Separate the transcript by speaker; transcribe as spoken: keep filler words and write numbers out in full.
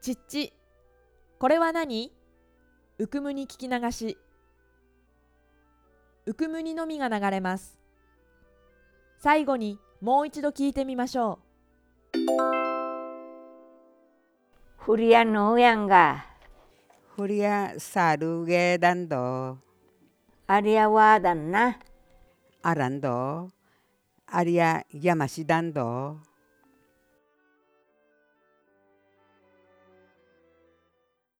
Speaker 1: ちっち、これは何？うくむに聞き流し。うくむにのみが流れます。最後にもう一度聞いてみましょ
Speaker 2: う。Huria no yanga.
Speaker 3: Huria saruge dando.
Speaker 2: Aria wadan na.
Speaker 3: Arando. Aria yamashi dando.